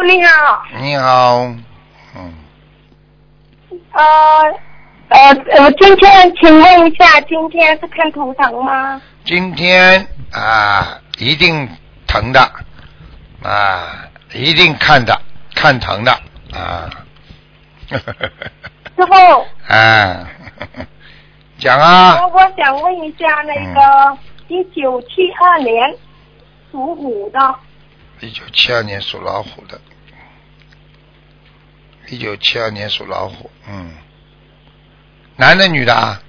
你好。 你好。 今天请问一下，今天是看图腾吗？ 今天一定疼的一定看疼的师傅。 讲啊。 我想问一下那个1972年属虎的。 1972年属老虎的。1972年属老虎，男的女的啊？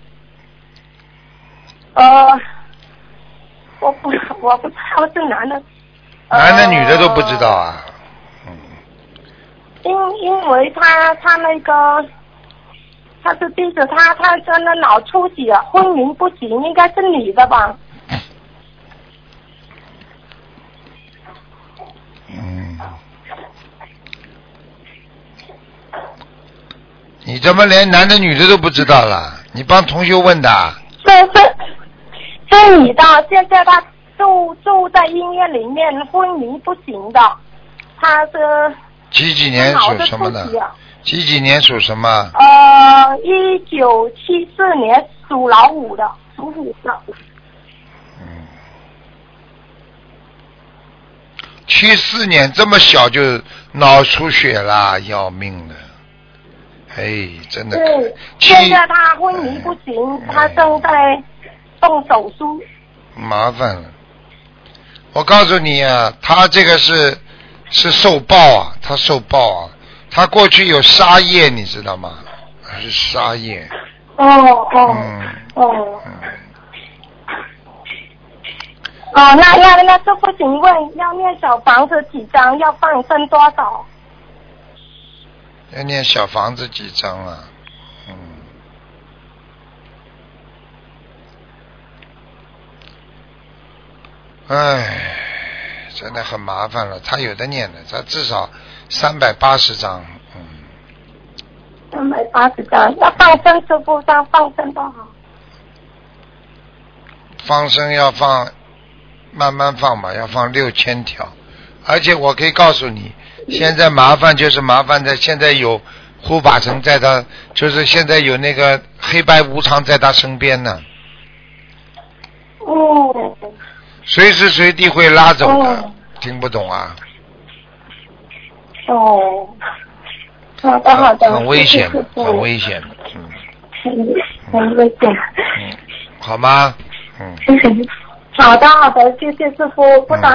我不知道是男的。 男的女的都不知道啊？ 因为他那个他是弟子，他真的脑出血，昏迷不醒，应该是女的吧？ 你怎么连男的女的都不知道了？你帮同学问的？ 是女的，现在他住在医院里面，昏迷不醒的。他是几年属什么的？几年属什么 ？1974年属老虎的，属虎的。 74年这么小就脑出血了，要命了！真的。 对，现在他昏迷不醒，他正在动手术。 麻烦了，我告诉你啊，他这个是受报啊，他受报啊，他过去有杀业，你知道吗？是杀业。 那师傅，请问要念小房子几张？要放生多少？ 要念小房子几张啊？真的很麻烦了。他有的念的，他至少380张。 380张，要放生师傅上放生多少？ 放生要放，慢慢放吧，要放6000条。而且我可以告诉你，现在麻烦就是麻烦在现在有护法神在他，就是现在有那个黑白无常在他身边呢。随时随地会拉走的。听不懂啊？ 好的。 很危险，很危险。 很危险。 好吗？ 好的，谢谢师傅，不打